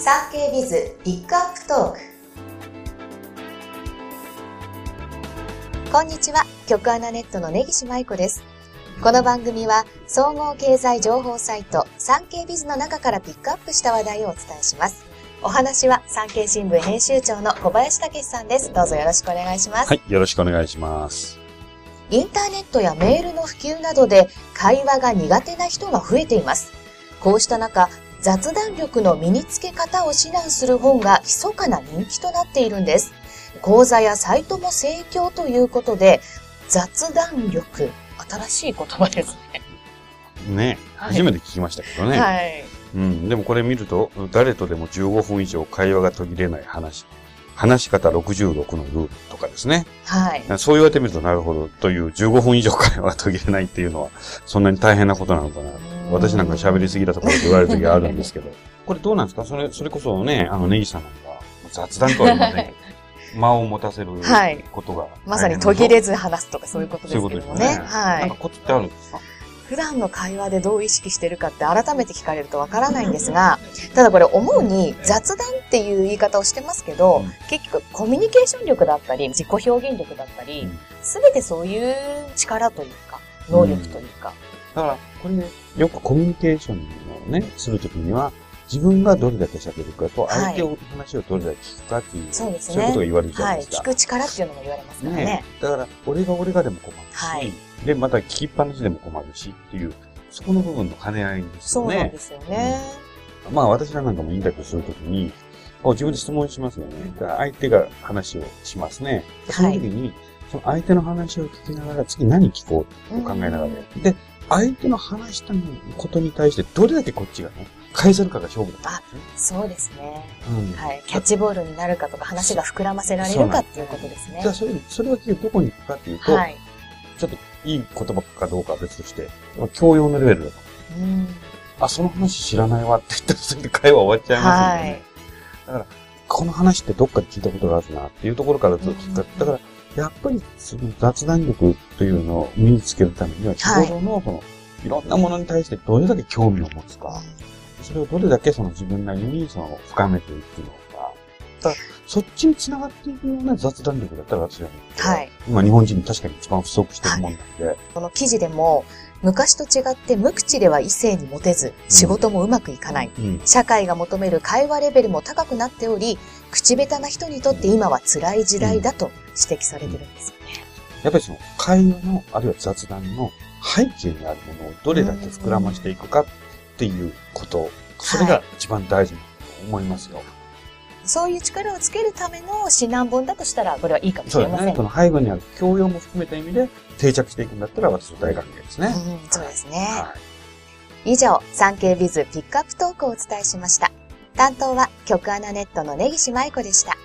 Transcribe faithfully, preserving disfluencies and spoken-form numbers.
産経ビズピックアップトーク。こんにちは、局アナネットの根岸舞子です。この番組は総合経済情報サイト産経ビズの中からピックアップした話題をお伝えします。お話は産経新聞編集長の小林武史さんです。どうぞよろしくお願いします。 はい、よろしくお願いします。 インターネットやメールの普及などで会話が苦手な人が増えています。こうした中、雑談力の身につけ方を指南する本が密かな人気となっているんです。講座やサイトも盛況ということで、雑談力、新しい言葉ですね。 ね、はい、初めて聞きましたけどね。はい。うん、でもこれ見ると、誰とでもじゅうごふん以上会話が途切れない話。話し方ろくじゅうろくのルールとかですね。はい。そう言われてみるとなるほどというじゅうごふん以上会話が途切れないっていうのは、そんなに大変なことなのかな。私なんか喋りすぎだとか言われる時があるんですけど。これどうなんですか？それ、それこそね、あの、ネギさんなんか、雑談とは言いませんけど、間を持たせることが、はい。 まさに途切れず話すとかそういうことですけどもね。そういうことですね。はい。 なんかコツってあるんですか？ 普段の会話でどう意識してるかって改めて聞かれるとわからないんですが、ただこれ思うに雑談っていう言い方をしてますけど、うん、結局コミュニケーション力だったり、自己表現力だったり、すべ、うん、てそういう力というか、能力というか。 うん、だから、これね、よくコミュニケーションをね、するときには、自分がどれだけ喋るかと、相手の話をどれだけ聞くかっていう、はい、そうですね。そういうことが言われるじゃないですか。 はい。聞く力っていうのも言われますからね。ね、 だから、俺が俺がでも困るし、はい、で、また聞きっぱなしでも困るしっていう、そこの部分の兼ね合いですよね。 そうなんですよね。 うん、まあ、私らなんかもインタビューするときに、自分で質問しますよね。相手が話をしますね。その時に、はい、その相手の話を聞きながら、次何聞こうと考えながら、うん、で、相手の話したことに対してどれだけこっちがね、返せるかが勝負だったんですね。 あ、そうですね。うん、はい。キャッチボールになるかとか話が膨らませられるかっていうことですね。 じゃあそれ、それはどこに行くかっていうと、はい、ちょっといい言葉かどうかは別として、教養のレベルだと。うん、あ、その話知らないわって言ったらそれで会話終わっちゃいますよね。はい、だから、この話ってどっかで聞いたことがあるなっていうところからずっと聞く。うん、だから、やっぱりその雑談力というのを身につけるためには、日頃のその、いろんなものに対してどれだけ興味を持つか、それをどれだけその自分なりにその深めていくのか、だからそっちに繋がっていくような雑談力だったら私は、ね、はい、今日本人に確かに一番不足しているもんなんで、はい、 この記事でも、昔と違って無口では異性にモテず、仕事もうまくいかない、うん、社会が求める会話レベルも高くなっており、口下手な人にとって今は辛い時代だと指摘されてるんですよね。 やっぱりその会話の、あるいは雑談の背景にあるものをどれだけ膨らましていくかっていうこと、それが一番大事だと思いますよ。はい、 そういう力をつけるための指南本だとしたら、これはいいかもしれません。 そうですね。その背後にある教養も含めた意味で定着していくんだったら私は大歓迎ですね。 うん、そうですね。はい、以上、産経ビズピックアップトークをお伝えしました。担当は局アナネットの根岸舞子でした。